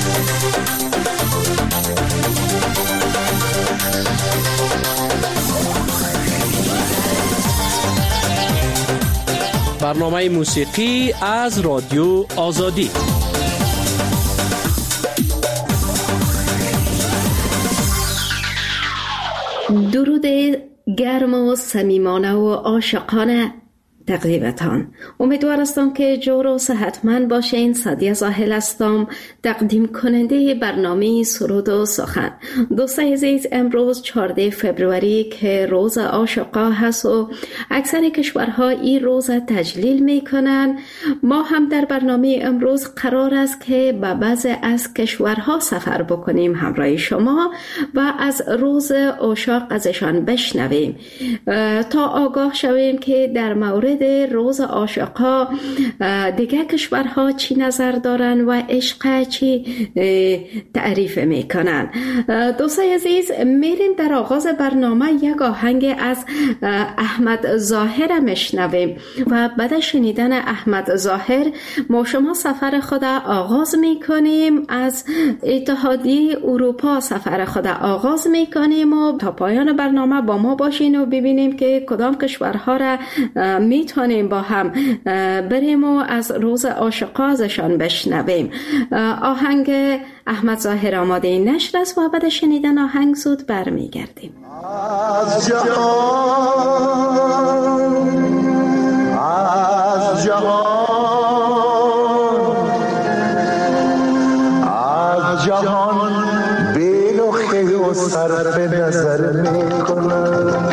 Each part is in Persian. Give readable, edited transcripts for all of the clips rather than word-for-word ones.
برنامه موسیقی از رادیو آزادی. درود گرم و صمیمانه و عاشقانه تقدیمتان. امیدوار هستم که جور و صحتمند باشین. سعدیه زاهل هستم، تقدیم کننده برنامه سرود و سخن. دوستان عزیز، امروز 14 فبروری که روز عاشقا هست و اکثر کشورها این روز تجلیل میکنن. ما هم در برنامه امروز قرار است که به بعض از کشورها سفر بکنیم همراه شما و از روز عاشق ازشان بشنویم تا آگاه شویم که در مورد روز عاشقا دیگه کشورها چی نظر دارن و عشق چی تعریف میکنن. دوستان عزیز، میریم در آغاز برنامه یک آهنگ از احمد ظاهر میشنویم و بعد شنیدن احمد ظاهر ما شما سفر خود آغاز میکنیم. از اتحادیه اروپا سفر خود آغاز میکنیم و تا پایان برنامه با ما باشین و ببینیم که کدام کشورها را میتونیم با هم بریم و از روز عاشقا ازشان بشنویم. آهنگ احمد ظاهر آماده نشر است و بعد شنیدن آهنگ زود برمیگردیم. از جهان بی‌لخی و صرف نظر میکنم.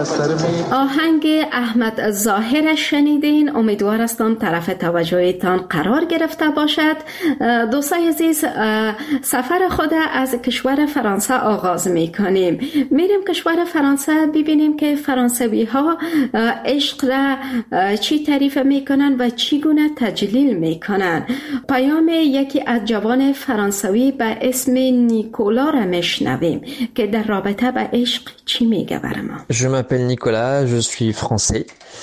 سر می. آهنگ احمد ظاهر شنیدین. امیدوار هستم طرف توجهتان قرار گرفته باشد. دوستای عزیز، سفر خود از کشور فرانسه آغاز می کنیم. میریم کشور فرانسه ببینیم که فرانسوی ها عشق را چی تعریف می کنن و چی گونه تجلیل می کنن. پیام یکی از جوان فرانسوی به اسم نیکولا را میشنویم که در رابطه به عشق چی میگه برای ما. Je m'appelle Nicolas, je suis français.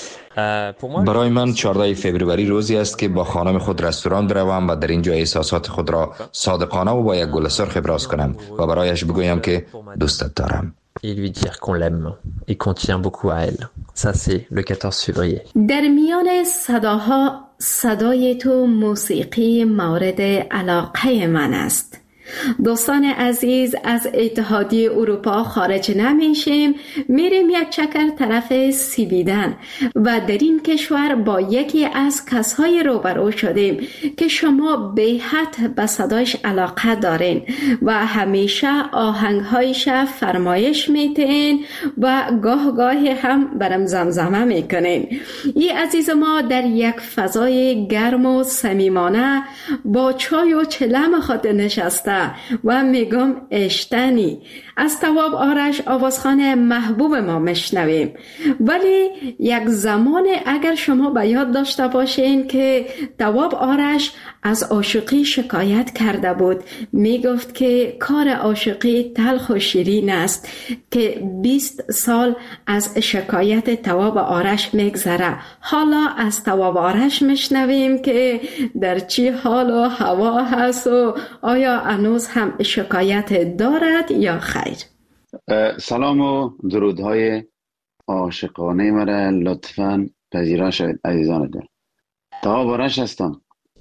برای من 14 فوریه روزی است که با خانم خود رستوران بروم و در اینجا احساسات خود را صادقانه و با یک گل سرخ ابراز کنم و برایش بگویم که دوستت دارم. Et lui dire qu'on l'aime et qu'on tient beaucoup à elle. Ça c'est le 14 février. در میان صداها صدای تو موسیقی مورد علاقه من است. دوستان عزیز، از اتحادیه اروپا خارج نمیشیم، میریم یک چکر طرف سویدن و در این کشور با یکی از کسای روبرو شدیم که شما به حد به صدایش علاقه دارین و همیشه آهنگهایش فرمایش میتین و گاه گاهی هم برم زمزمه میکنین. این عزیز ما در یک فضای گرم و صمیمانه با چای و چلم خود نشسته و میگم اشتنی از تواب آرش آوازخوان محبوب ما میشنویم. ولی یک زمان اگر شما به یاد داشته باشین که تواب آرش از عاشقی شکایت کرده بود، میگفت که کار عاشقی تلخ و شیرین است که 20 سال از شکایت تواب آرش میگذره. حالا از تواب آرش میشنویم که در چی حال و هوا هست و آیا هنوز هم شکایت دارد یا خیر. سلام و درودهای عاشقانه مرا لطفاً پذیرا شوید عزیزان دل. تواب آرش هستم.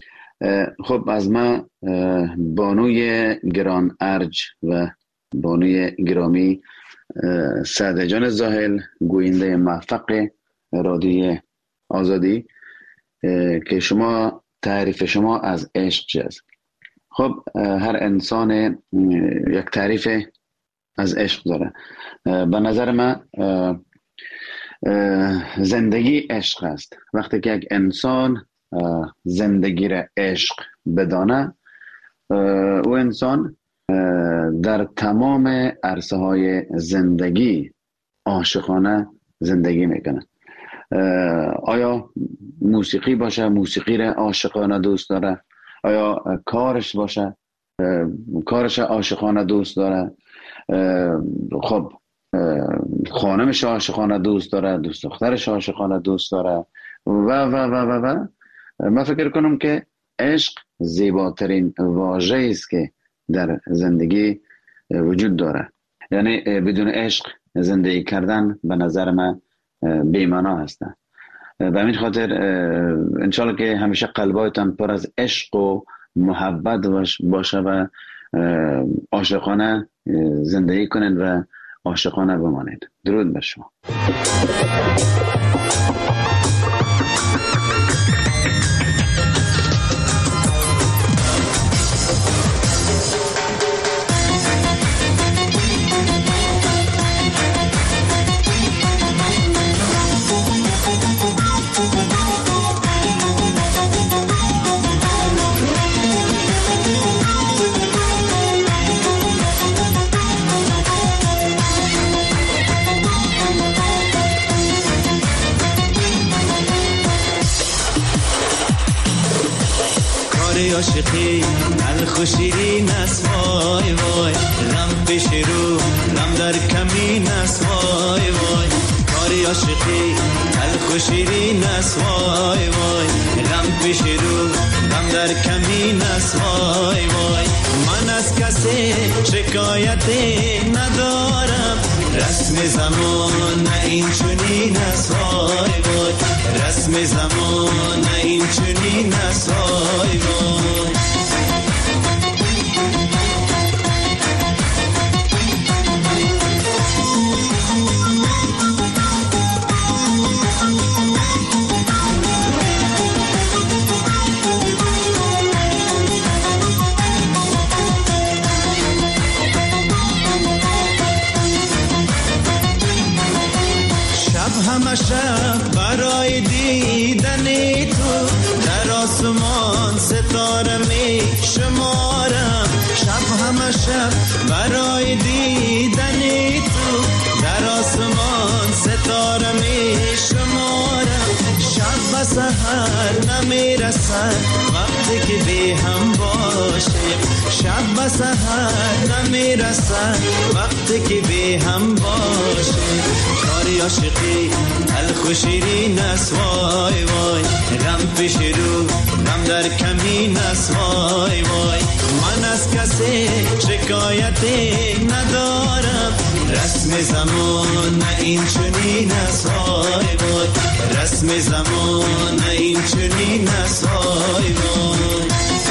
خب از من بانوی گران ارج و بانوی گرامی سعد جان زاهل، گوینده موفق رادیوی آزادی، که شما تعریف شما از عشق چه است؟ خب هر انسان یک تعریف از عشق داره. به نظر من زندگی عشق است. وقتی که یک انسان زندگی را عشق بدانه، او انسان در تمام عرصه های زندگی عاشقانه زندگی میکنه. آیا موسیقی باشه، موسیقی را عاشقانه دوست داره. آیا کارش باشه، کارش عاشقانه دوست داره. خب خانمش عاشقانه دوست داره، دوست دخترش عاشقانه دوست داره و و و و و. من فکر کنم که عشق زیباترین واژه است که در زندگی وجود داره. یعنی بدون عشق زندگی کردن به نظر من بی‌معنا هستن. به همین خاطر انشالله که همیشه قلبایتان پر از عشق و محبت باشه و عاشقانه زندگی کنید و عاشقانه بمانید. درود بر شما. عاشقی تلخ و شیرین است وای وای، غم پیش رو غم در کمین است وای وای. کاری عاشقی تلخ و شیرین است وای وای، غم پیش رو غم در کمین است وای وای. من از کسی شکایتی ندارم، رسم زمان نه این چنین است وای وای، رسم زمان نه این چنین است وای وای. همه شب برای دیدن تو در آسمان ستاره می شمارم. شب همه شب برای دیدن تو در آسمان ستاره می شمارم. شب و سحر نمیرسد وقتی که بی هم باشیم. شب و سحر نمیرسد وقتی که بی هم باشیم. کاری عاشقی تلخ و شیرین است وای وای. غم پیش رو غم در کمین است وای وای. من از کسی شکایتی ندارم. رسم زمان این چنین است وای وای. رسم زمان این چنین است وای وای.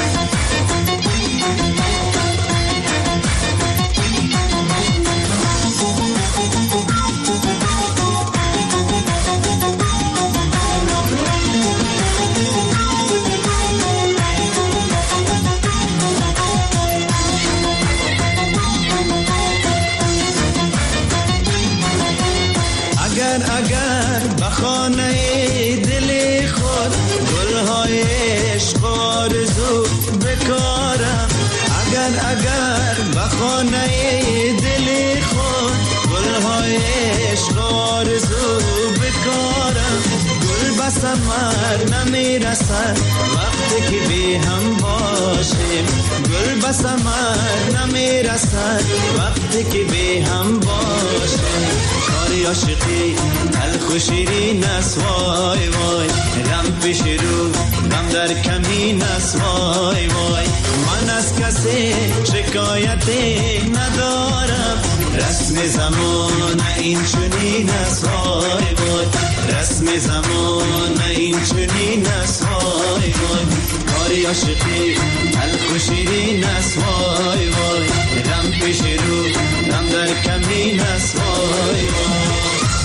اگر بخانه دل خود گلهای عشق آرزو بکارم. اگر بخانه دل خود گلهای عشق آرزو بکارم. گل به ثمر نمیرسد وقتی که بی هم باشیم. گل به ثمر نمیرسد وقتی که بی هم باشیم. کاری عاشقی تلخ و شیرین است وای وای. غم پیش رو غم در کمین است وای وای. من از کسی شکایتی ندارم. رسم زمان این چنین است وای وای. رسم زمان این چنین است وای وای. کاری عاشقی تلخ و شیرین است وای وای. غم پیش رو غم در کمین است وای وای.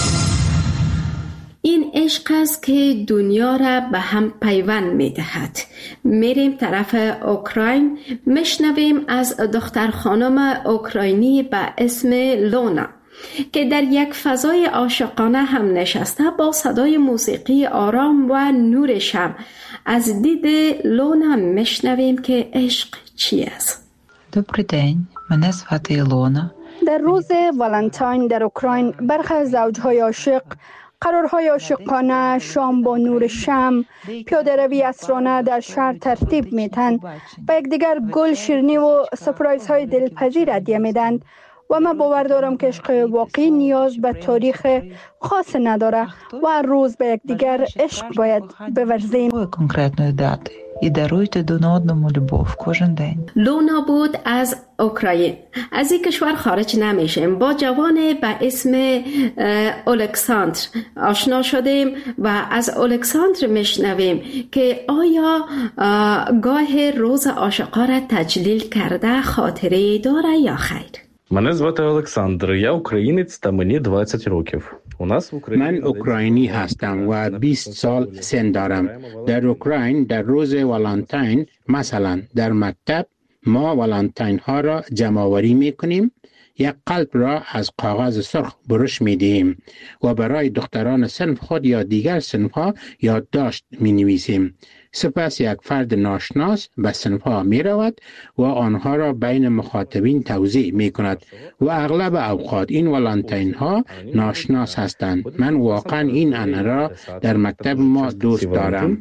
این عشق است که دنیا را به هم پیوند می دهد. میریم طرف اوکراین، میشنویم از دختر خانم اوکراینی به اسم لونا که در یک فضای عاشقانه هم نشسته با صدای موسیقی آرام و نور شب. از دید لونا میشنویم که عشق چی است. Добрий день, мене звати Ілона. در روز والنتاین در اوکراین برخی از زوجهای عاشق قرارهای عاشقانه، شام با نور شمع، پیاده روی عصرانه در شهر ترتیب میتن و یکدیگر گل، شیرینی و سپرایزهای دلپذیر هدیه میدن و من باور دارم که عشق واقعی نیاز به تاریخ خاص نداره و هر روز به یکدیگر عشق باید بورزیم. Конкретної дати. І даруйте один одному любов кожен день. لونا بود از اوکراین. از این کشور خارج نمیشیم. با جوان به اسم الکساندر آشنا شدیم و از الکساندر میشنویم که آیا گاه روز عاشقا را تجلیل کرده خاطره داره یا خیر. Мене звати Олександр, я українець та мені 20 років. من اوکراینی هستم و 20 سال سن دارم. در اوکراین در روز والنتاین مثلا در مکتب ما والنتاین ها را جمع آوری می کنیم. یک قلب را از کاغذ سرخ برش می دهیم و برای دختران صنف خود یا دیگر صنف ها یادداشت می نویسیم. سپس یک فرد ناشناس به صنف ها می رود و آنها را بین مخاطبین توزیع می کند و اغلب اوقات این والنتاین ها ناشناس هستند. من واقعا این انه را در مکتب ما دوست دارم.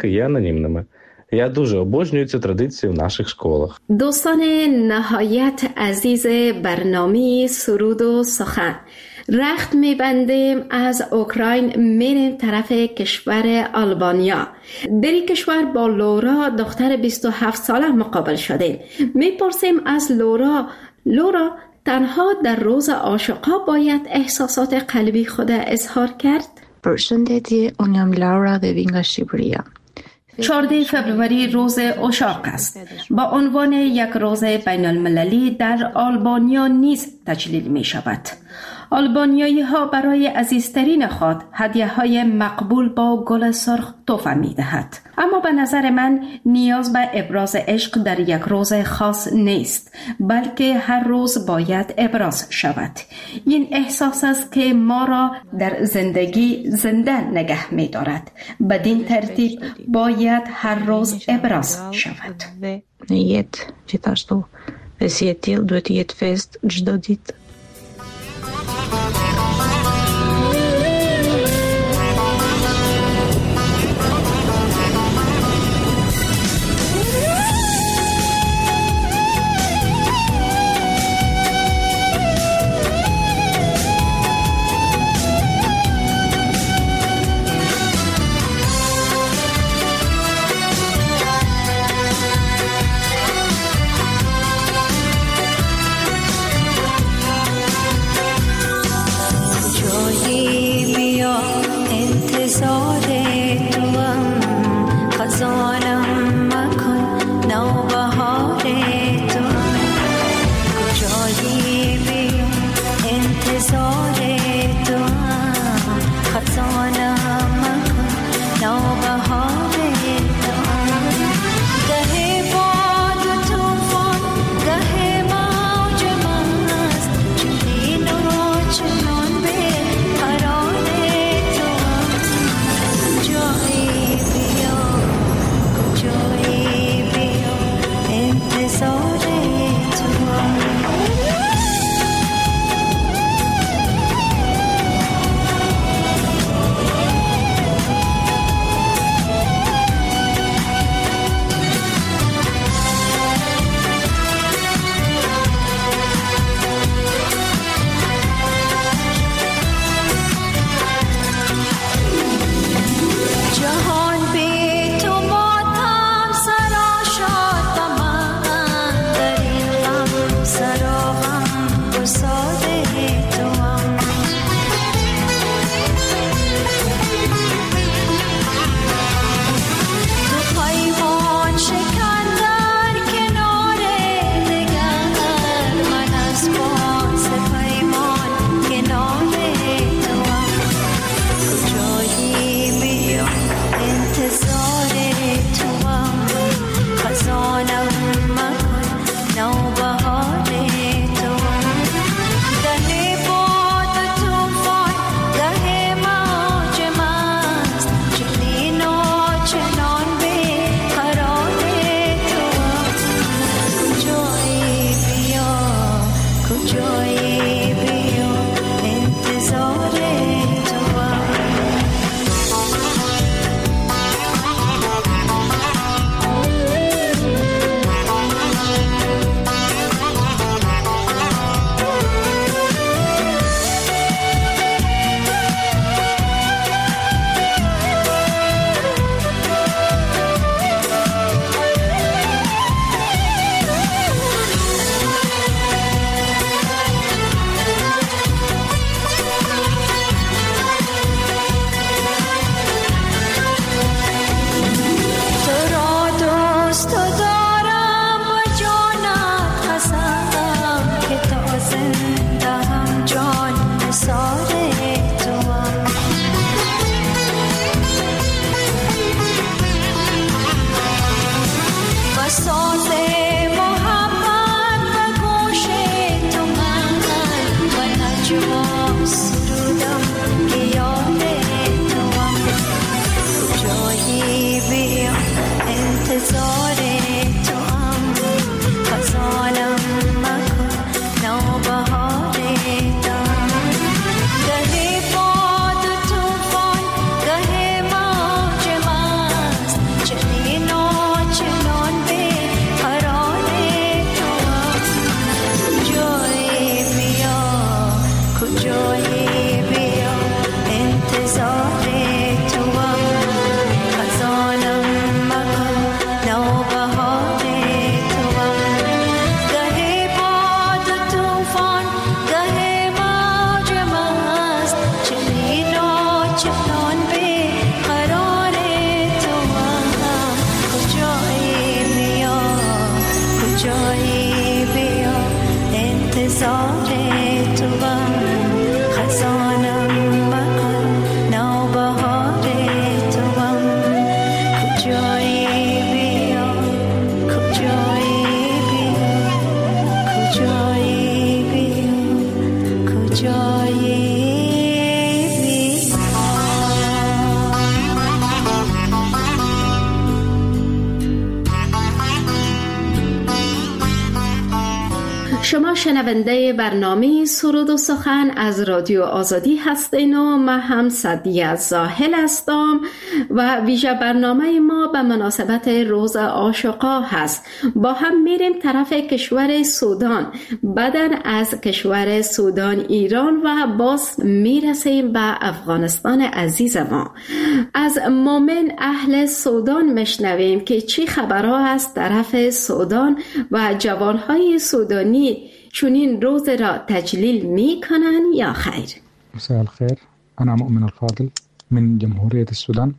Я дуже обожнюю цю традицію в наших школах. دوستان نهایت عزیز برنامه سرود و سخن، رخت میبندیم از اوکراین میریم طرف کشور آلبانیا. در این کشور با لورا دختر 27 ساله مقابل شدیم. میپرسیم از لورا تنها در روز عاشقا باید احساسات قلبی خود اظهار کرد؟ 14 فبروری روز عشاق است. با عنوان یک روز بین المللی در آلبانیا نیز تجلیل می شود. آلبانیایی ها برای عزیزترین خود هدیه های مقبول با گل سرخ تحفه می دهد. اما به نظر من نیاز به ابراز عشق در یک روز خاص نیست، بلکه هر روز باید ابراز شود. این احساس است که ما را در زندگی زنده نگه می دارد. بدین ترتیب باید هر روز ابراز شود. جایی بیا انتظار شما شنونده برنامه سرود و سخن از رادیو آزادی هستین و من هم سعدیه زاهل هستم و ویژه برنامه ما به مناسبت روز عاشقا هست. با هم میریم طرف کشور سودان، بعدن از کشور سودان ایران و باز میرسیم به افغانستان عزیز ما. از مومن اهل سودان میشنویم که چی خبرها از طرف سودان و جوانهای سودانی چونین روز را تجلیل می کنن یا خیر؟ مساء الخير، أنا مؤمن الفاضل من جمهورية السودان.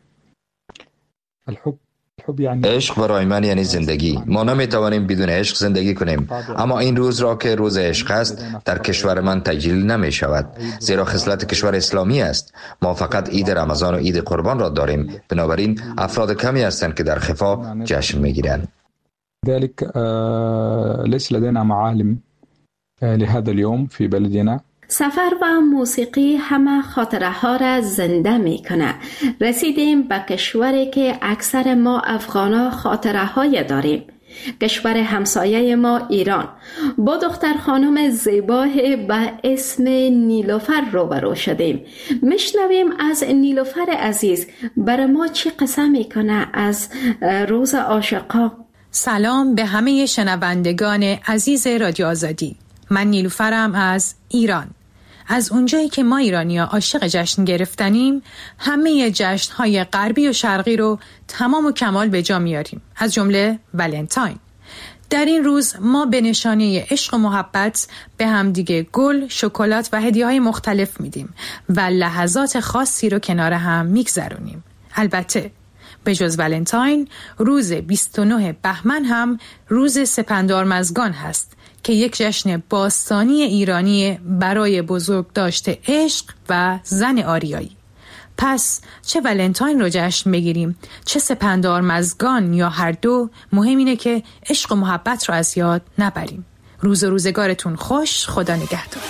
الحب یعنی عشق برای من یعنی زندگی. ما نمیتوانیم بدون عشق زندگی کنیم، اما این روز را که روز عشق است در کشور من تجلیل نمی شود، زیرا خصلت کشور اسلامی است. ما فقط عید رمضان و عید قربان را داریم، بنابراین افراد کمی هستند که در خفا جشن میگیرند. ذلك ليس لدينا معالم لهذا اليوم في بلدنا. سفر و موسیقی همه خاطره ها را زنده می کنه. رسیدیم به کشوری که اکثر ما افغانا خاطره های داریم. کشور همسایه ما ایران. با دختر خانم زیبا به اسم نیلوفر روبرو شدیم. میشنویم از نیلوفر عزیز برای ما چی قصه میکنه از روز عاشقا. سلام به همه شنوندگان عزیز رادیو آزادی. من نیلوفرم از ایران. از اونجایی که ما ایرانی‌ها عاشق جشن گرفتنیم، همه جشن‌های غربی و شرقی رو تمام و کمال به جا میاریم، از جمله ولنتاین. در این روز ما به نشانه عشق و محبت به همدیگه گل، شکلات و هدیه‌های مختلف میدیم و لحظات خاصی رو کنار هم میگذرونیم. البته به جز ولنتاین، روز 29 بهمن هم روز سپندارمزگان هست که یک جشن باستانی ایرانی برای بزرگداشت عشق و زن آریایی. پس چه ولنتاین رو جشن بگیریم، چه سپندارمزگان یا هر دو، مهم اینه که عشق و محبت رو از یاد نبریم. روز و روزگارتون خوش. خدا نگهدار.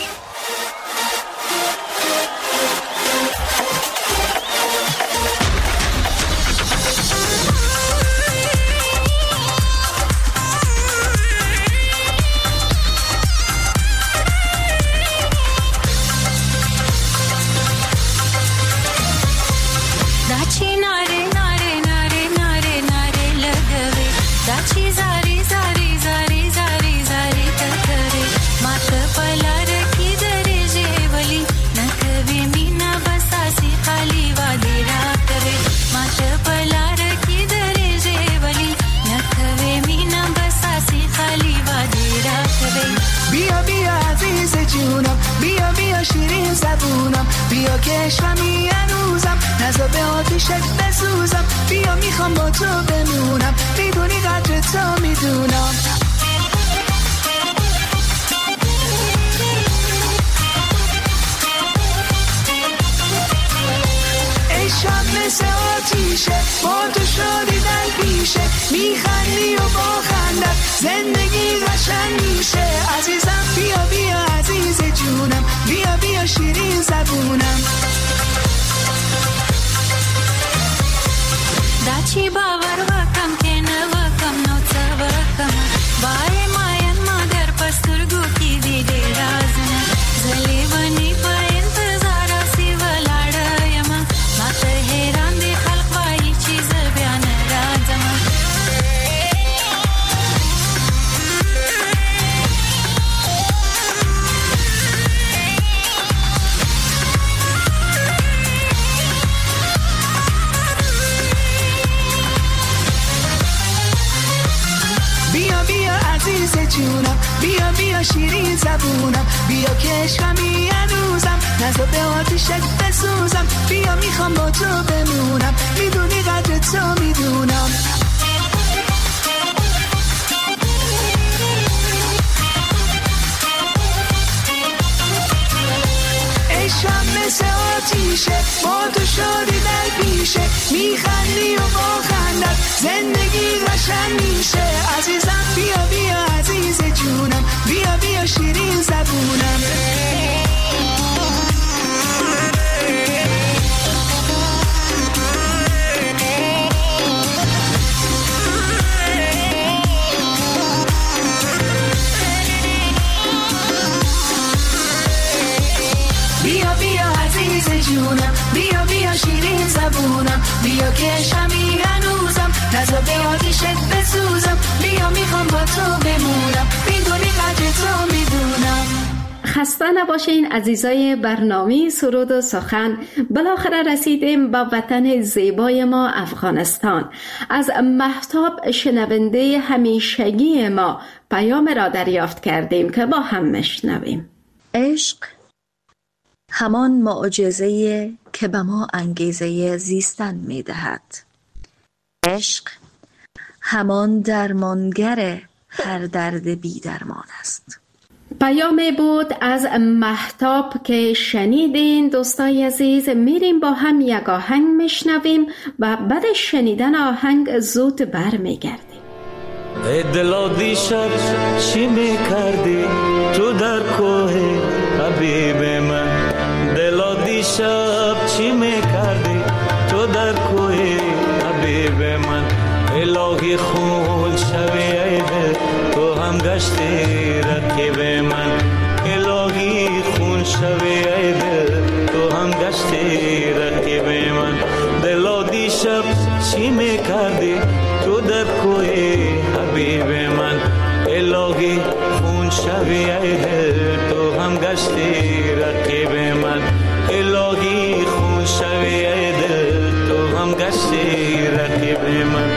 جونم، بیا بیا شیرین زبونم، بیا که شمی هنوزم، نزا به آتیشت بسوزم، بیا میخوام با تو بمونم، میدونی قدر تو میدونم. خسته نباشین عزیزای برنامه سرود و سخن. بالاخره رسیدیم با وطن زیبای ما افغانستان. از مهتاب شنونده همیشگی ما پیام را دریافت کردیم که با هم مشنویم. عشق همان معجزه‌ای که به ما انگیزه زیستن می‌دهد. عشق همان درمانگر هر درد بی درمان است. پیامی بود از مهتاب که شنیدین. دوستای عزیز، میریم با هم یک آهنگ میشنویم و بعد شنیدن آهنگ زود بر میگردیم. ای دلا دیشب چی میکردی تو در کوه حبیب من؟ دلا دیشب چی میکردی تو در کوه حبیب من؟ الهی خون شوی ای دل تو هم گشتی رقیب من. الهی خون شوی ای دل تو هم گشتی رقیب من. دلا دیشب چی میکردی تو در کوه حبیب من؟ الهی خون شوی ای دل تو هم گشتی رقیب من. الهی خون شوی ای دل تو هم گشتی رقیب من.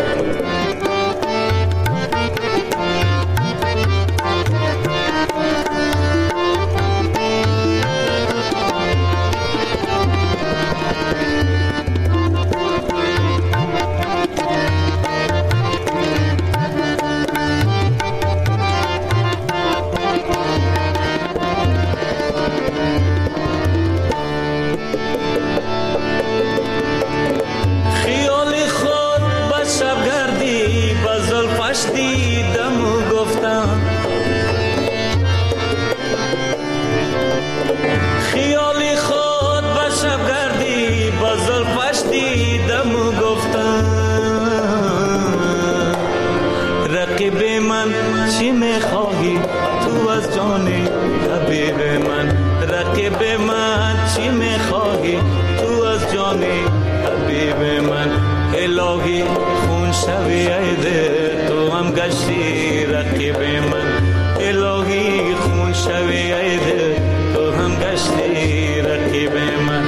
چی میخواهی تو از جان حبیب من؟ رقیب من چی میخواهی تو از جان حبیب من؟ الهی خون شوی ای دل تو هم گشتی رقیب من. الهی خون شوی ای دل تو هم گشتی رقیب من.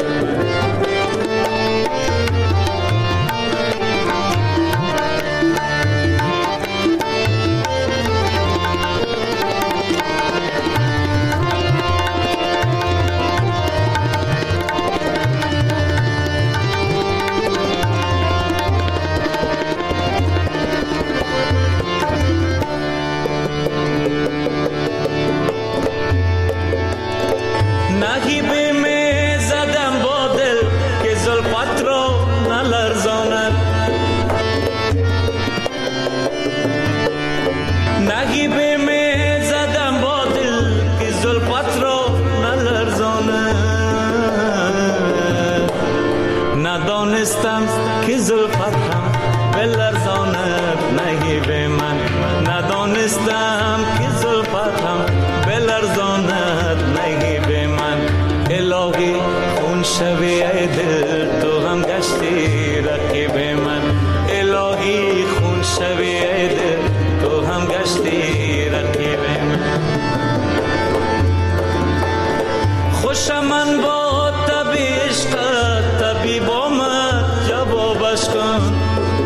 ندانستم که زلفتم بلرزاند نگیب من. ندانستم که زلفتم بلرزاند نگیب من. الهی خون شوی ای دل تو هم گشتی رقیب من. الهی خون شوی ای دل تو هم گشتی رقیب من. خوشم من با طبع عشقت طبیب آمد جوابش کن.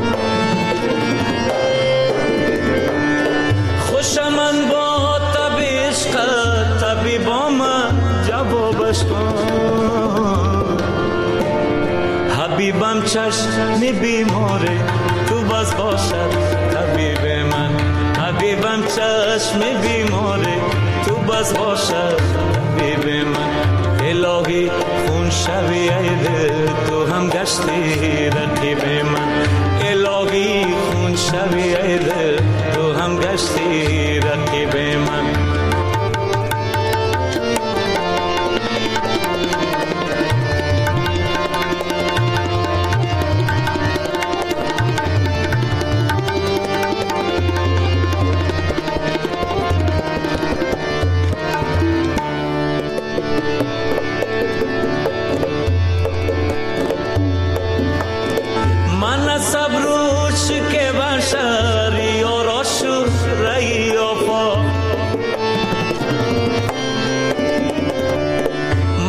خوشم من با طبع عشقت طبیب آمد جوابش کن. حبیبم چشم بیماره تو باز باشد طبیب من. حبیبم چشم بیماره تو باز باشد طبیب من. الهی خون شوی ای دل تو هم گشتی رقیب من. الهی خون شوی ای دل تو هم گشتی رقیب من.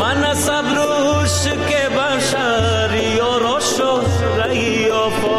من صبروش که بشری و روشو رئی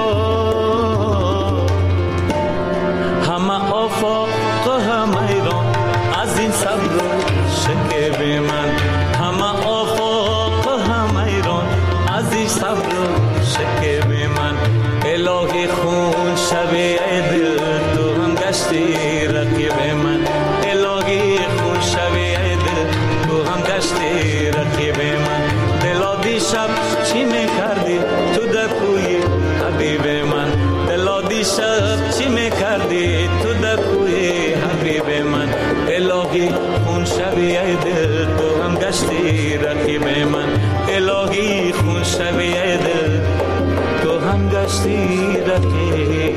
آفاق همه آفاق همه ایران از این صبروش که به من همه آفاق همه ایران از این صبروش که به من الهی خون شبیه دل تو هم گشتی رقیب من الهی خون شبیه دل تو هم گشتی رقیب من دلا دیشب چی میکردی تو دکوی حبیب من دلا دیشب چی میکردی تو دکوی حبیب من الهی خون شبیه دل تو هم گشتی رقیب من الهی خون شبیه دل تو هم گشتی رقیب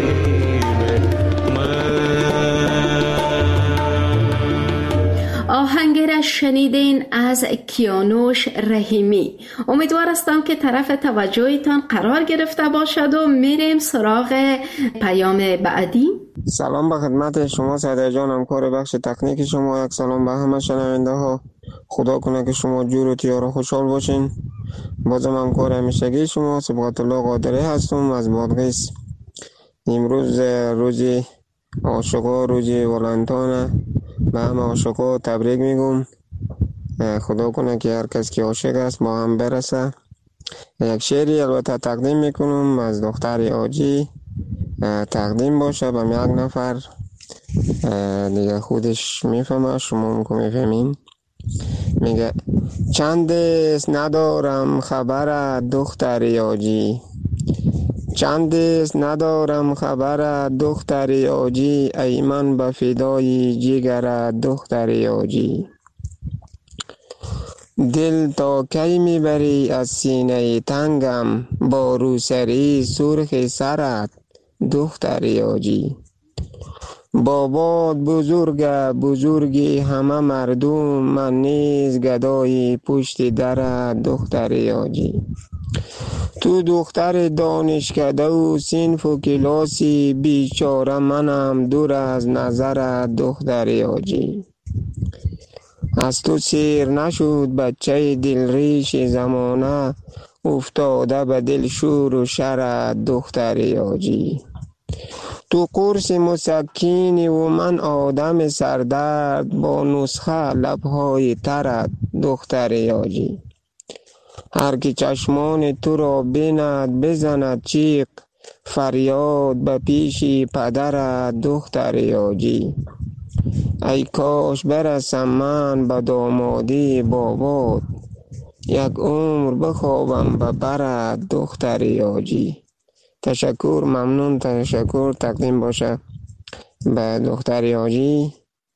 آهنگ را شنیدین از کیانوش رحیمی. امیدوار هستم که طرف توجهتان قرار گرفته باشد و میریم سراغ پیام بعدی. سلام به خدمت شما سعیده جان، همکار بخش تکنیک شما. یک سلام به همه شنونده ها. خدا کنه که شما جور و تیار و خوشحال باشین. بازم همکار همیشگی شما صبغت الله قادری هستم از بادغیس. امروز روزی عاشقا، روزی ولنتانه. به همه عاشقا تبریک میگم. خدا کنه که هر کس که عاشق است با هم برسه. یک شعری البته تقدیم میکنم از دختر آجی، تقدیم باشه به یک نفر دیگه، خودش میفهمه، شما هم که میفهمین. میگه چند است ندارم خبر دختر آجی، چند است ندارم خبر دختر آجی، ای من به فدای جگر دختر آجی. دل تا کی میبری از سینه تنگم، با روسری سرخ سرت دختر آجی. بابات بزرگی همه مردم، من نیز گدای پشت در دختر آجی. تو دختر دانشکده و صنف و کلاسی، بیچاره منم دور از نظر دختر آجی. از تو سیر نشد بچه دل ریش زمانه، افتاده به دل شور و شر دختر آجی. تو قرص مسکینی و من آدم سردرد، با نسخه لبهای ترت دختر آجی. هر که چشمان تو را بیند بزند چیق، فریاد به پیش پدر دختر آجی. ای کاش برسم من به دامادی بابات، یک عمر بخوابم به بر دختر آجی. تشکر، ممنون، تشکر. تقدیم باشه به دختر آجی.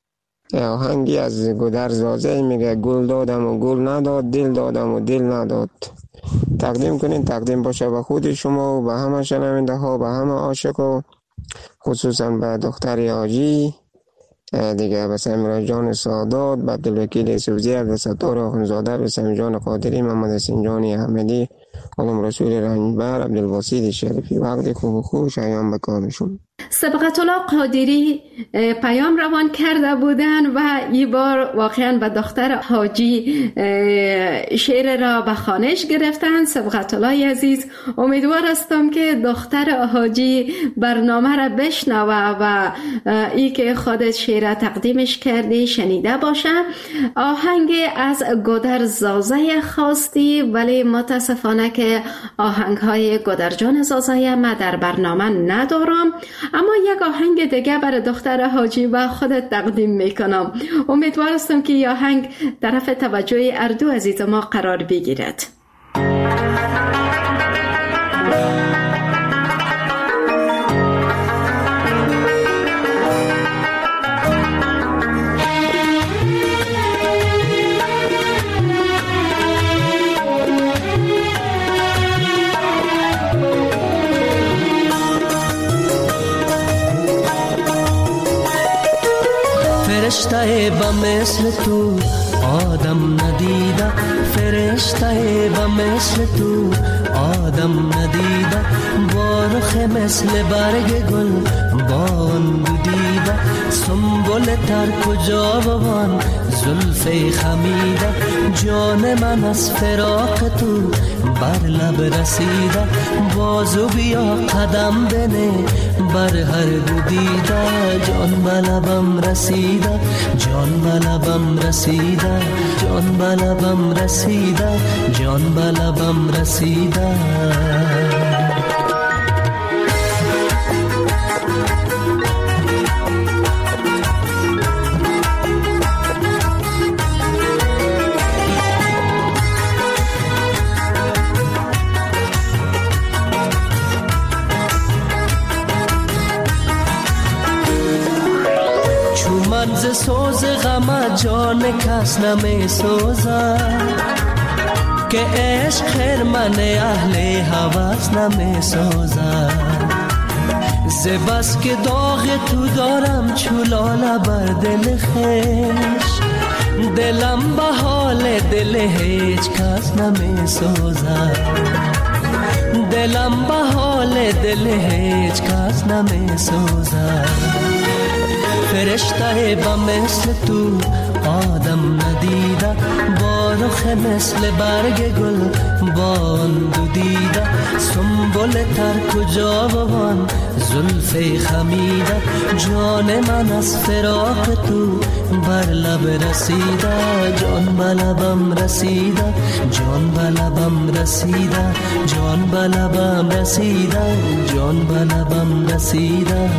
آهنگی از گودر زازه میگه گل دادم و گل نداد، دل دادم و دل نداد. تقدیم کنین، تقدیم باشه به خود شما و به همه شنونده ها، به همه عاشقا، خصوصا به دختر آجی دیگه، به سمیرا جان سادات، به عبدالوکیل سوزی، به ستار آخونزاده، به سمی جان قادری، محمد حسین جانی احمدی، علم رسول رنجبر، عبدالواسید شریفی. وقت خوب و خوش ایام بکارشون. سبقت الله قادری پیام روان کرده بودن و این بار واقعا به دختر حاجی شعر را به خوانش گرفتن. سبقت الله عزیز، امیدوار هستم که دختر حاجی برنامه را بشنوه و ای که خودت شعر تقدیمش کردی شنیده باشه. آهنگ از گودر زازه خواستی، ولی متاسفانه که آهنگ های گودر جان زازه ما در برنامه ندارم، اما یک آهنگ دیگه برای دختر حاجی و خودت تقدیم میکنم. امیدوار هستم که این آهنگ طرف توجه اردو عزیز ما قرار بگیرد. فرشته به مثل تو آدم ندیده فرشته به مثل تو آدم ندیده با رخ مثل برگ گل بان دیده سنبل تر کجا بوان زلف خمیده جان من از فراق تو بر لب رسیده بازو بیا قدم بنه بر هر دو دیده جان به لبم رسیده جان به لبم رسیده جان به لبم رسیده جان به لبم رسیده من ز سوز غم جان کس نمی سوزد که عشق خرمن اهل هوس نمی سوزد ز بس که داغ تو دارم چولاله بر دل خویش دلم به حال دل هیچ کس نمی سوزد دلم به حال دل هیچ کس نمی سوزد فرشته با مثل تو آدم ندیده با رخ مثل برگ گل بان دو دیده سنبل تر کجا بوان زلف خمیده جان من از فراق تو بر لب رسیده جان به لبم رسیده جان به لبم رسیده جان به لبم رسیده جان به لبم رسیده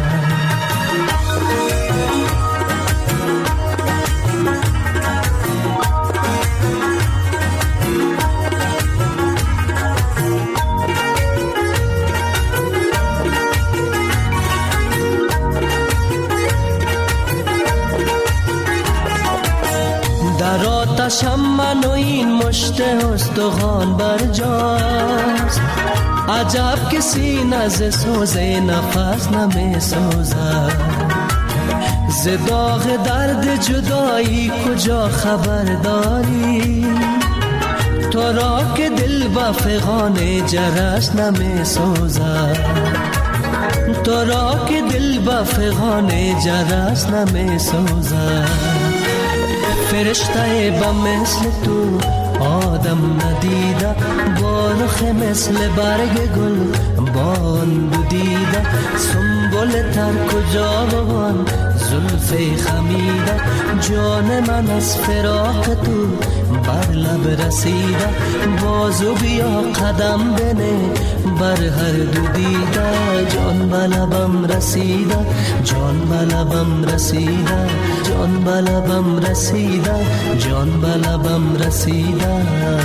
در آتشم من و این مشت استخوان برجاست عجب که سینه ز سوز نفس نمی سوزد ز داغ درد جدایی کجا خبر داری تو را که دل با فغان جرس نمی سوزد تو را که دل با فغان جرس نمی سوزد فرشته با مثل تو آدم ندیده با رخ مثل برگ گل بان دو دیده سنبل تر کجا بوان زلف خمیده جان من از فراق تو بر لب رسیده بازو بیا قدم بنه بر هر دو دیده جان به لبم رسیده جان به لبم رسیده جان به لبم رسیده جان به لبم رسیده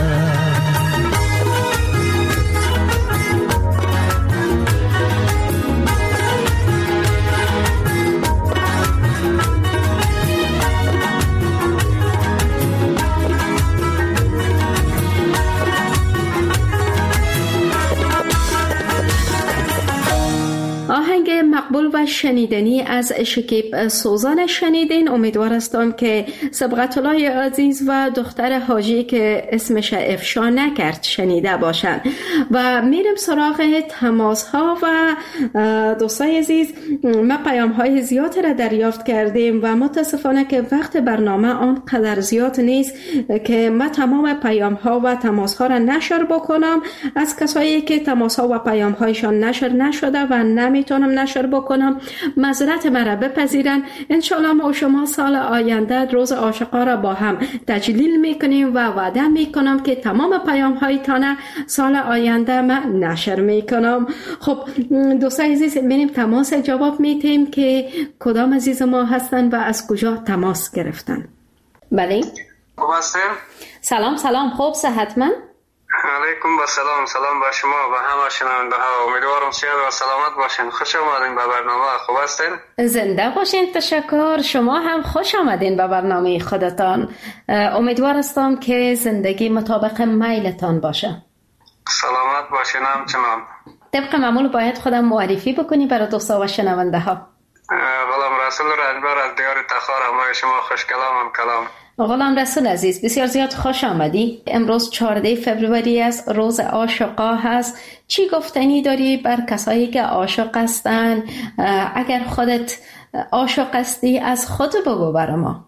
آهنگ مقبول و شنیدنی از شکیب سوزان شنیدین. امیدوار هستم که سبقت الله عزیز و دختر حاجی که اسمش افشا نکرد شنیده باشن. و میرم سراغ تماس ها و دوستای عزیز، ما پیام های زیاد را دریافت کردیم و متاسفانه که وقت برنامه آنقدر زیاد نیست که ما تمام پیام ها و تماس ها را نشر بکنم. از کسایی که تماس ها و پیام هایشان نشر نشده و نمیتونم نشر بکنم معذرت مرا بپذیرن. انشالله ما و شما سال آینده روز عاشقا را با هم تجلیل میکنیم و وعده میکنم که تمام پیام هایتان سال آینده ما نشر میکنم. خب دوستای عزیز، بریم تماس جواب میتیم که کدام عزیز ما هستن و از کجا تماس گرفتن. بله خوب هستین؟ سلام خوب صحتمند؟ علیکم سلام با شما و همه شنونده ها. امیدوارم صحت و سلامت باشین. خوش آمدین به برنامه. خوب هستین؟ زنده باشین. تشکر. شما هم خوش آمدین به برنامه خودتان. امیدوار هستم که زندگی مطابق میلتان باشه. سلامت باشین همچنان. طبق معمول باید خودم معرفی بکنی برای دوستا و شنونده ها. غلام رسول رنجبر از دیار تخار. همه شما خوش کلام. غلام رسول عزیز، بسیار زیاد خوش آمدی. امروز 14 فوریه است، روز عاشقا هست. چی گفتنی داری بر کسایی که عاشق هستن؟ اگر خودت عاشق هستی از خود بگو برای ما.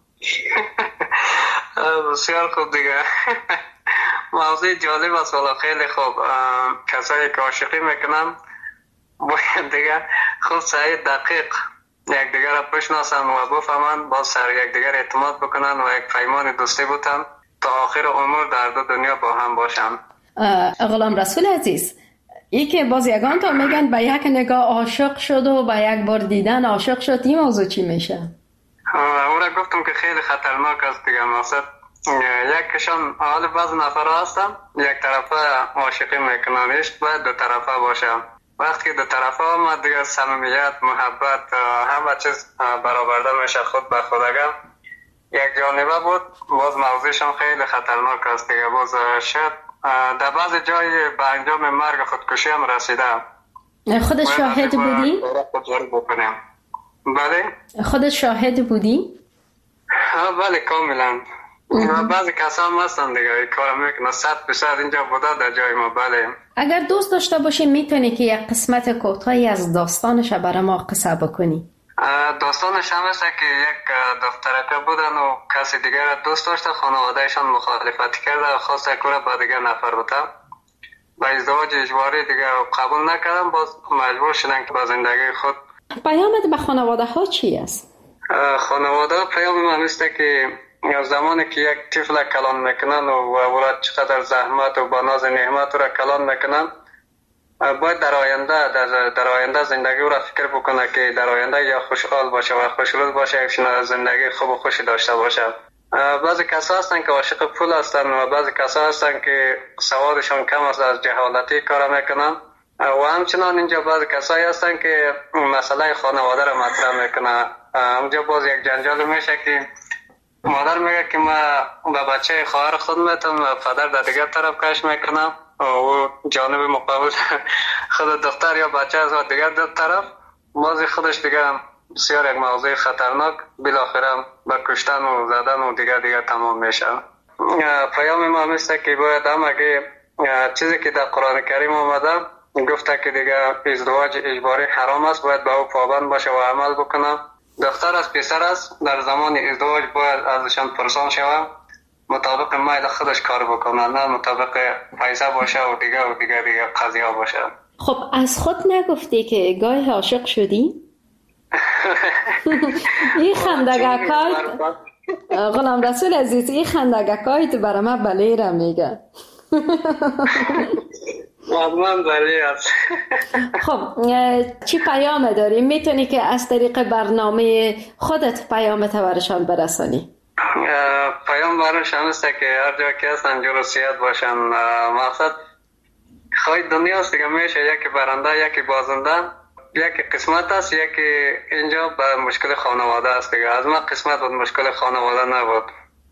بسیار خوب دیگه. موضوع جالب است، والا خیلی خوب. کسایی که عاشقی میکنن باید دیگه خود سعی دقیق یکدیگر را بشناسن و بفهمن، با سر یکدیگر اعتماد بکنن و یک پیمان دوستی بودن تا آخر عمر در دو دنیا با هم باشن. غلام رسول عزیز، ای که باز یگان تا میگن به یک نگاه عاشق شد و به یک بار دیدن عاشق شد، این موضوع چی میشه؟ او را گفتم که خیلی خطرناک است دیگه. مقصد یکشان حال بعض نفر هستن یک طرفه عاشقی میکنن، عشق باید دو طرفه باشه. وقتی که دو طرفه آمد دیگه صمیمیت، محبت، همه چیز برآورده میشه خود به خود. اگر یک جانبه بود باز موضوعشان خیلی خطرناک است دیگه. باز شاید در بعض جای به انجام مرگ خودکشی هم رسیده. خودت شاهد بودی؟ بله؟ خودت شاهد بودی؟ بله کاملا. بعضی کسا هم هستن دیگه این کار میکنه. 100% اینجا بوده در جای ما. بله. اگر دوست داشته باشی میتونی که یک قسمت کوتاهی از داستانش برای ما قصه بکنی؟ داستانش هم هست که یک دخترکه بودن و کسی دیگر را دوست داشته، خانوادهشان مخالفت کرده، خواسته که با دیگر نفر بوده، با ازدواج اجباری دیگه قبول نکردن، باز مجبور شدن که با زندگی خود. پیامت به خانواده ها چی است؟ خانواده پیام من هسته که زمانی که یک طفل کلان میکنن و ولد چقدر زحمت و با ناز نعمت را کلان میکنن، باید در آینده زندگی را فکر بکنه که در آینده یا خوشحال باشه و خوشروز باشه، یک زندگی خوب و خوشی داشته باشه. بعضی کسا هستن که عاشق پول هستن و بعضی کسا هستن که سوادشان کم است، از جهالتی کار میکنن و همچنان اینجا بعضی کسایی هستن که مسئله خانواده را مطرح میکنه. اونجا باز یک جنجال میشه که مادر میگه که ما به بچه خواهر خود میتونم و پدر در دیگر طرف کش میکنم و جانب مقابل خود دختر یا بچه از دیگر دو طرف، بازی خودش دیگه بسیار یک موضوع خطرناک، بالاخره با کشتن و زدن و دیگر تمام میشه. پیام ما مثل که باید هم اگه چیزی که در قرآن کریم آمده گفته که دیگه ازدواج اجباری حرام است، باید به او پابند باشه و عمل بکنه. دختر از پسر است در زمان ازدواج باید ازشان پرسان شود، مطابق میل خودش کار بکنه، نه مطابق پیسه باشه و دیگه قضیه باشه. خب از خود نگفتی که گاه عاشق شدی؟ این خندگکایت غلام رسول عزیز، این خندگکایت برای من بلیره میگه. من بلی است. خب چی پیام داری؟ میتونی که از طریق برنامه خودت پیامت برشان برسانی؟ پیام برشان است که هر جا که هستن جور و صحت باشن. مقصد خواهی دنیا است دیگه، میشه یکی برنده یکی بازنده، یکی قسمت است یکی اینجا به مشکل خانواده است دیگه. از من قسمت بود مشکل خانواده نبود.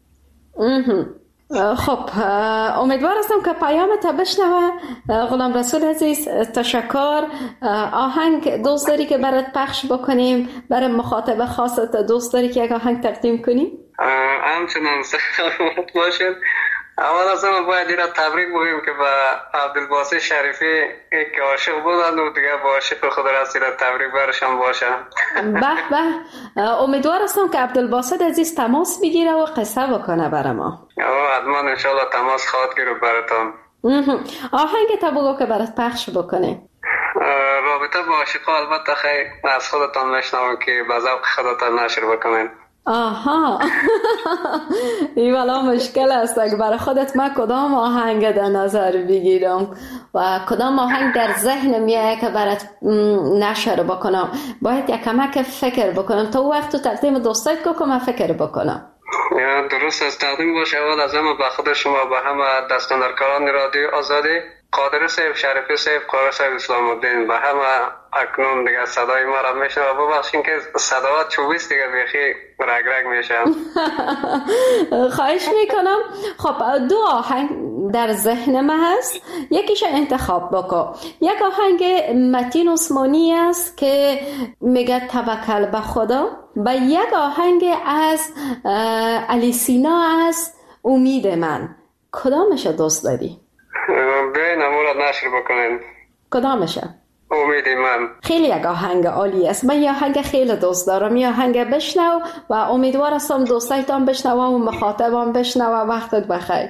خب امیدوار هستم که پیامت بشنوه. غلام رسول عزیز تشکر. آهنگ دوست داری که برات پخش بکنیم؟ برای مخاطب خاصت دوست داری که یک آهنگ تقدیم کنیم؟ همچنان سلامت باشید. اول از همه باید این را تبریک بگیم که به عبدالباسط شریفی که عاشق بودن و دیگه با عاشق خود رسید، تبریک برشان باشه. به امیدوار هستم که عبدالباسط عزیز تماس بگیره و قصه بکنه برای ما. حتما انشالله تماس خواهد گیرد براتون. آهنگ تا بگو که برات پخش بکنه. رابطه با عاشقا البته خیلی از خودتان میشنوم که به ذوق خودتان نشر بکنین. آها این والا مشکل است. اگه برای خودت من کدام آهنگ در نظر بگیرم و کدام آهنگ در ذهن میاد که برات نشر بکنم، باید یک کمک فکر بکنم. تا وقت تو تقدیم دوستات که من فکر بکنم. درست است. تقدیم باشه اول از همه به خود شما، به همه دستاندرکاران رادیو آزادی، قادر صاحب، شریفی صاحب، قادر صاحب اسلام الدین، به همه اکنون دیگه صدای ما را میشنوه. ببخشید که صداوات چوبیست دیگه بیخی رگ میشم. خواهش میکنم. خب دو آهنگ در ذهن من هست، یکیش انتخاب بکن. یک آهنگ متین عثمانی است که میگه توکل به خدا و یک آهنگ از علی سینا است امید من. کدامش دوست داری؟ بیاین امورا نشر بکنین. کدامشه؟ امید من. خیلی یک آهنگ عالی است. من یه آهنگ خیلی دوست دارم. یه آهنگ بشنو و امیدوار هستم دوستایتان بشنو و مخاطبان بشنو. وقتت بخیر.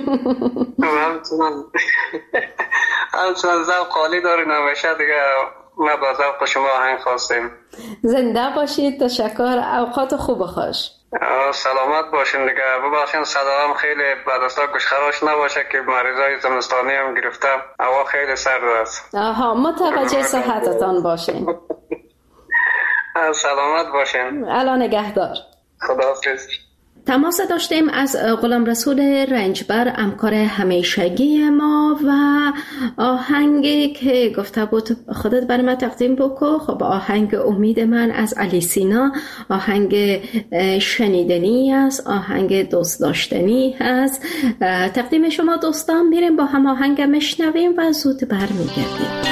همچنان ذوق عالی داری نمیشه دیگه. ما با ذوق شما آهنگ خواستیم. زنده باشید. تشکر. اوقات خوب خوش. سلامت باشین دیگه. ببخشید صدام خیلی بدستا گوشخراش نباشه که مریضای زمستانی هم گرفتم. هوا خیلی سرد است. متوجه صحتتان باشین. سلامت باشین. الان نگهدار. خداحافظ. تماس داشتیم از غلام رسول رنجبر، همکار همیشگی ما، و آهنگی که گفته بود خودت برای من تقدیم بکن. خب آهنگ امید من از علی سینا آهنگ شنیدنی است، آهنگ دوست داشتنی هست. تقدیم شما دوستان. میریم با هم آهنگ مشنویم و زود برمیگردیم.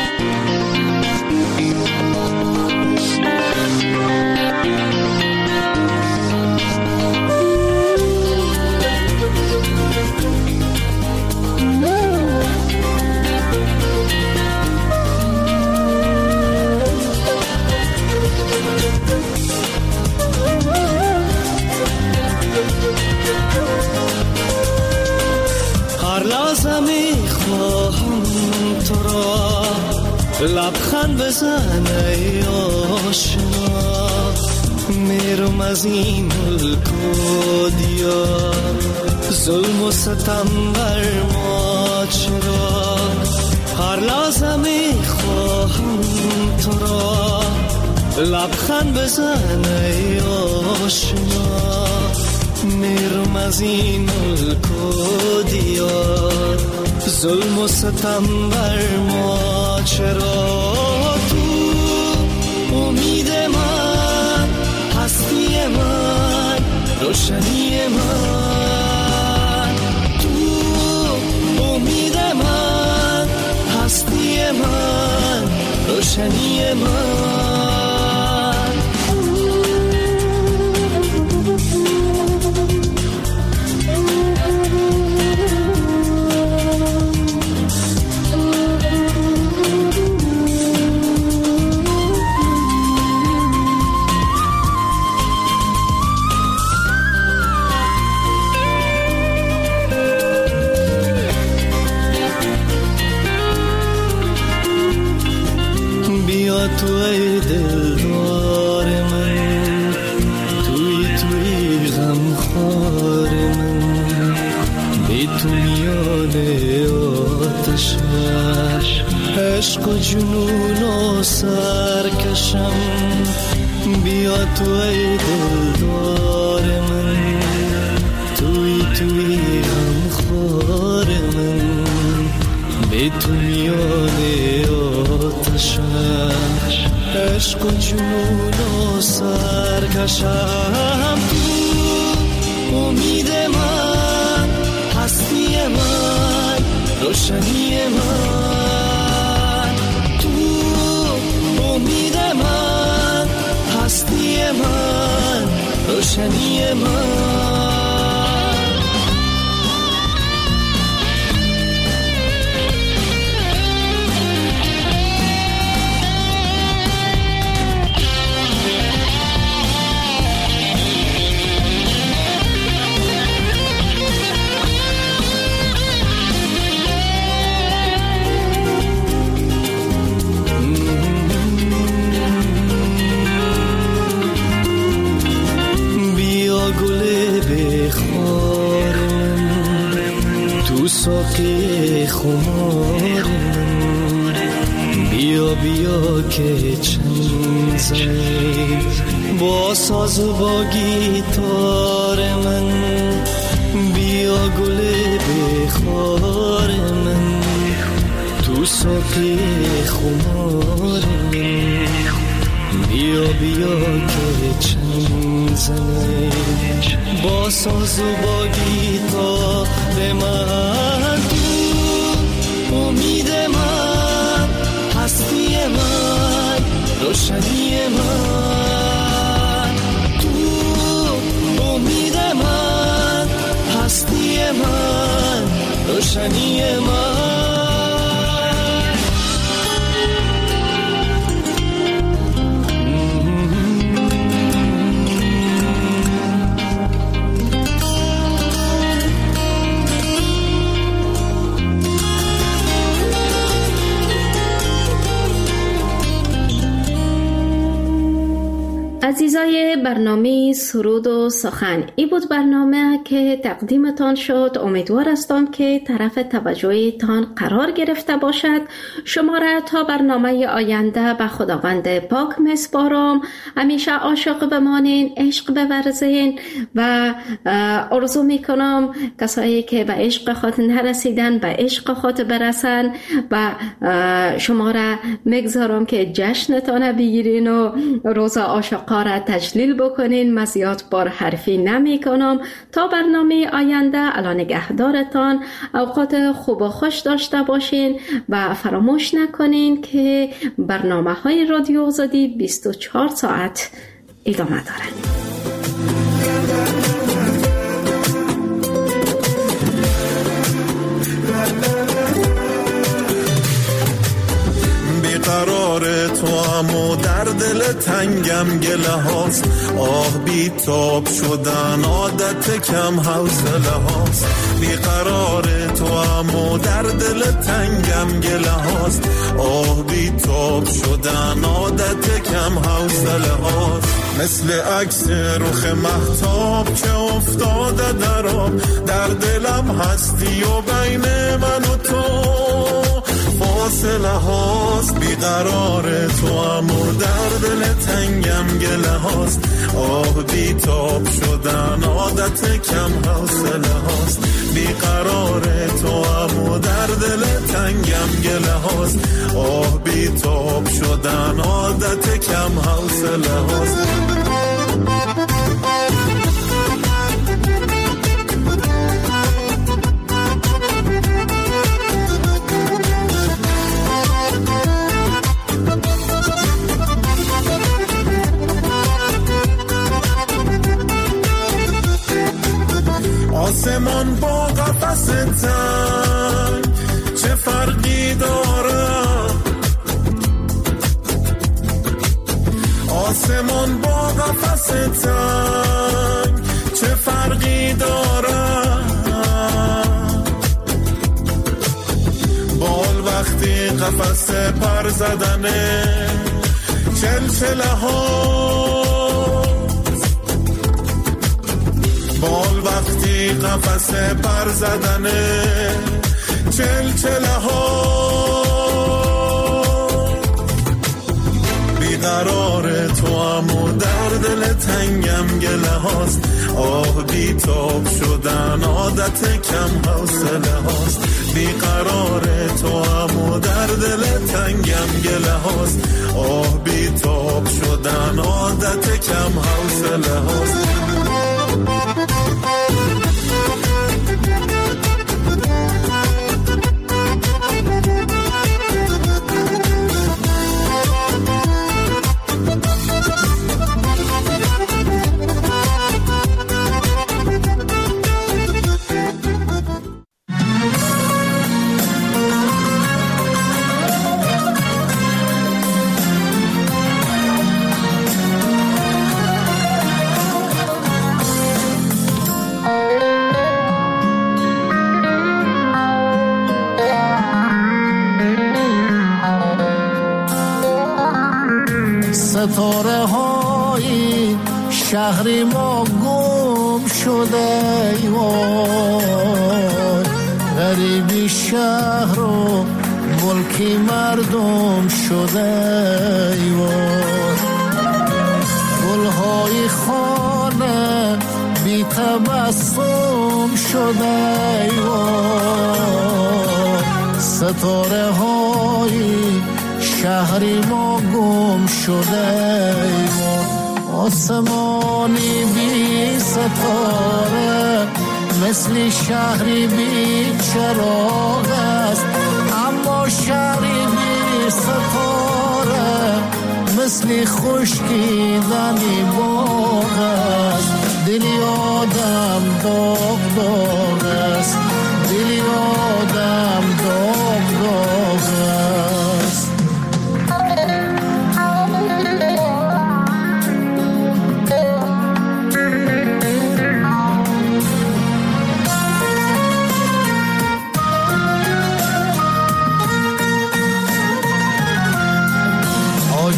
لبخند بزن ای آشنا، میرم از این ملک و دیار، ظلم و ستم بر ما چرا؟ هر لحظه میخواهم تو را، لبخند بزن ای آشنا، میرم از این ملک و دیار، ظلم و ستم بر ما چرا؟ تو امید من، هستی من، روشنی من، تو امید من، هستی من، روشنی من. تو ای دلدار من، توی غمخوار من، بی تو میان آتش عشق و جنون و سرکشم. بیا تو ای دلدار من، توی غمخوار من، بی تو میان آتش عشق و جنون و سرکشم. تو امید من، هستی من، روشنی من، تو امید من، هستی من، روشنی من. ساقی خمار من، بیا بیا که چند زنی با ساز و با گیتار من، بیا گل بخار من، تو ساقی خمار من، بیا بیا که چند زنی با ساز و با گیتار من. وطنی من. عزیزای برنامه سرود و سخن، این بود برنامه که تقدیمتان شد. امیدوار هستم که طرف توجهتان قرار گرفته باشد. شما را تا برنامه آینده به خداوند پاک میسپارم. همیشه عاشق بمانین، عشق بورزین و آرزو میکنم کسایی که به عشق خود نرسیدن به عشق خود برسن و شما را میگذارم که جشنتان بگیرین و روز عاشقان را تجلیل بکنین. من زیاد بار حرفی نمی کنم. تا برنامه آینده الان نگهدارتان. اوقات خوب و خوش داشته باشین و فراموش نکنین که برنامه های رادیو آزادی 24 ساعت ادامه دارند. قرار تو امو در دل تنگم گله هاست، آه بی تاب شدن عادت کم حوصله هاست. بی قرار تو امو در دل تنگم گله هاست، آه بی تاب شدن عادت کم حوصله هاست. مثل عکس رخ مهتاب که افتاده در آب، در دلم هستی و بین من و تو فاصله هاست. بیقرار تو امو در دل تنگم گله هاست، آه بی تاب شدن عادت کم حوصله هاست. بیقرار تو امو در دل تنگم گله هاست، آه بی تاب شدن عادت کم حوصله هاست. آسمان با قفس تنگ چه فرقی داره؟ آسمان با قفس تنگ چه فرقی داره؟ بال وقتی قفس پر زدنه چلچله ها، بال وقتی قفس پر زدنه چلچله ها. بیقرار تو امو در دل تنگم گله هاست، آه بی تاب شدن عادت کم حوصله هاست. بیقرار تو امو در دل تنگم گله هاست، آه بی تاب شدن عادت کم حوصله هاست. ستاره های شهر ما گم شده، وای غریبی شهر و ملکی مردم شده، وای گلهای خانه بی تبسم شده، وای ستاره های شهری ما گم شده، آسمانی بی ستاره مثل شهری بی چراغ است، اما شهری بی ستاره مثل خشکیدنی باغ است. دلی آدم داغ داغ است، دلی آدم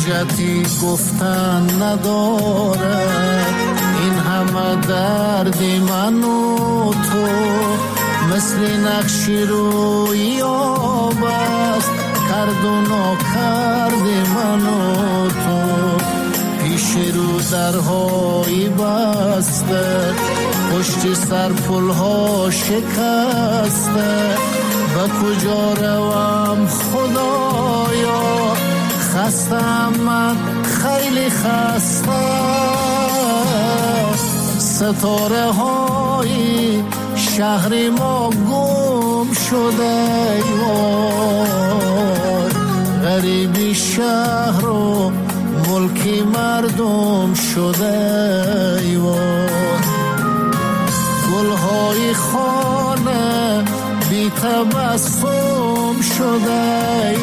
حاجتی گفتن ندارد، این همه درد من و تو مثل نقشی روی آب است، کرد و ناکرد من و تو پیش رو درهایی بسته، پشت سر پلها شکسته، به کجا روم خدایا، خستم من خیلی خسته. ستاره های شهر ما گم شده، غریبی شهر و ملکی مردم شده، گلهای خانه بی تبسم شده،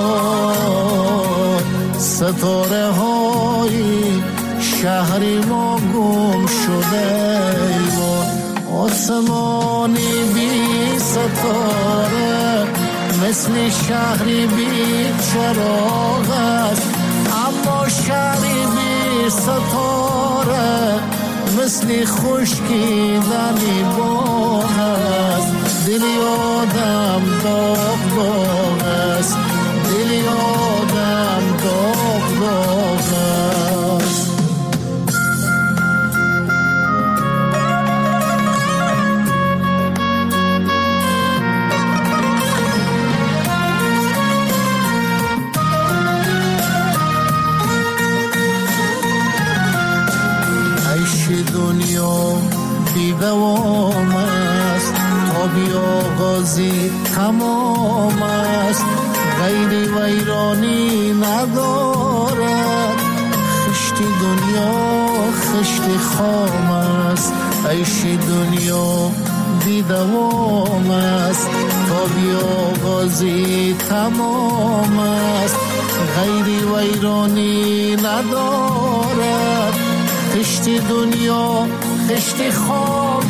ستاره های شهر ما گم شده، آسمانی بی ستاره مثل شهری بی چراغ است، اما شهری بی ستاره مثل خشکیدنی باغ است. دلی آدم داغ داغ است، دلی آدم داغ داغ است. دنیا بی دوام است، تا بی آغازی تمام است، غیر ویرانی ندارد، خشت دنیا خشت خام است، عیش دنیا بی دوام است، تا بی آغازی تمام است، غیر ویرانی ندارد، خشت دنیا خشت خام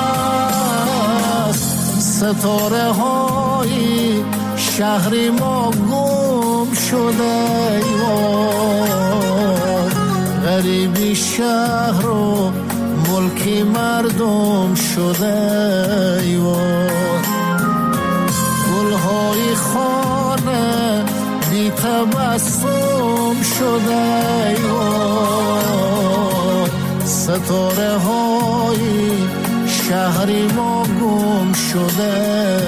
است. ستاره های شهر ما گم شده، غریبی شهر و ملکی مردم شده، گلهای خانه بی تبسم شده، ستاره های شهر ما گم شده،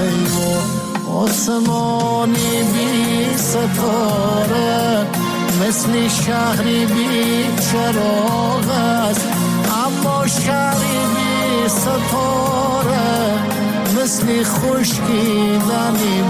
آسمانی بی ستاره مثل شهری بی چراغ است، اما شهری بی ستاره مثل خشکیدنی